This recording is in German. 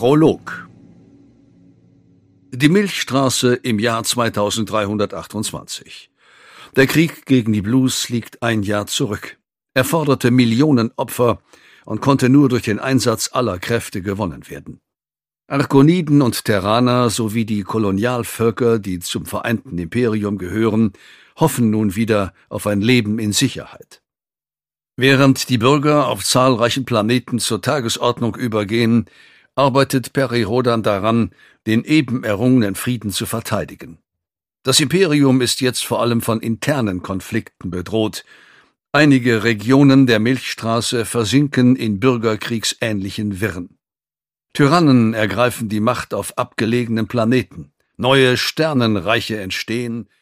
Prolog. Die Milchstraße im Jahr 2328. Der Krieg gegen die Blues liegt ein Jahr zurück. Er forderte Millionen Opfer und konnte nur durch den Einsatz aller Kräfte gewonnen werden. Arkoniden und Terraner sowie die Kolonialvölker, die zum vereinten Imperium gehören, hoffen nun wieder auf ein Leben in Sicherheit. Während die Bürger auf zahlreichen Planeten zur Tagesordnung übergehen, arbeitet Peri Rhodan daran, den eben errungenen Frieden zu verteidigen. Das Imperium ist jetzt vor allem von internen Konflikten bedroht. Einige Regionen der Milchstraße versinken in bürgerkriegsähnlichen Wirren. Tyrannen ergreifen die Macht auf abgelegenen Planeten. Neue Sternenreiche entstehen,